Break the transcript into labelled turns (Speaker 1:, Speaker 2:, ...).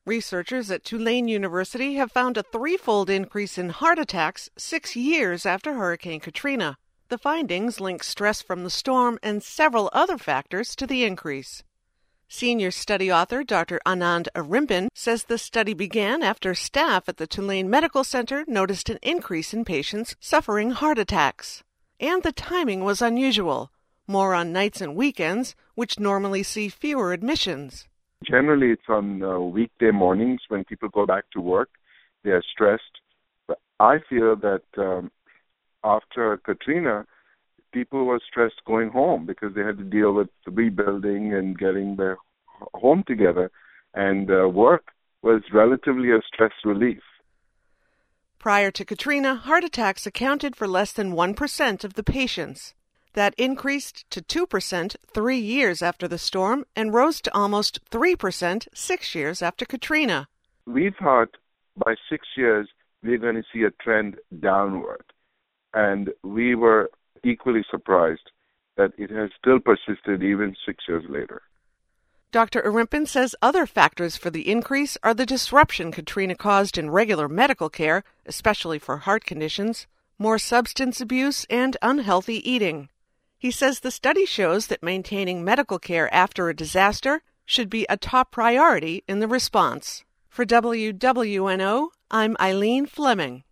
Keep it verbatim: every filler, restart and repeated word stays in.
Speaker 1: Researchers at Tulane University have found a threefold increase in heart attacks six years after Hurricane Katrina. The findings link stress from the storm and several other factors to the increase. Senior study author Doctor Anand Arimpan says the study began after staff at the Tulane Medical Center noticed an increase in patients suffering heart attacks. And the timing was unusual, more on nights and weekends, which normally see fewer admissions.
Speaker 2: Generally, it's on uh, weekday mornings when people go back to work. They are stressed. But I feel that um, after Katrina, people were stressed going home because they had to deal with rebuilding and getting their home together, and uh, work was relatively a stress relief.
Speaker 1: Prior to Katrina, heart attacks accounted for less than one percent of the patients. That increased to two percent three years after the storm and rose to almost three percent six years after Katrina.
Speaker 2: We thought by six years we're going to see a trend downward, and we were equally surprised that it has still persisted even six years later.
Speaker 1: Doctor Arimpan says other factors for the increase are the disruption Katrina caused in regular medical care, especially for heart conditions, more substance abuse, and unhealthy eating. He says the study shows that maintaining medical care after a disaster should be a top priority in the response. For W W N O, I'm Eileen Fleming.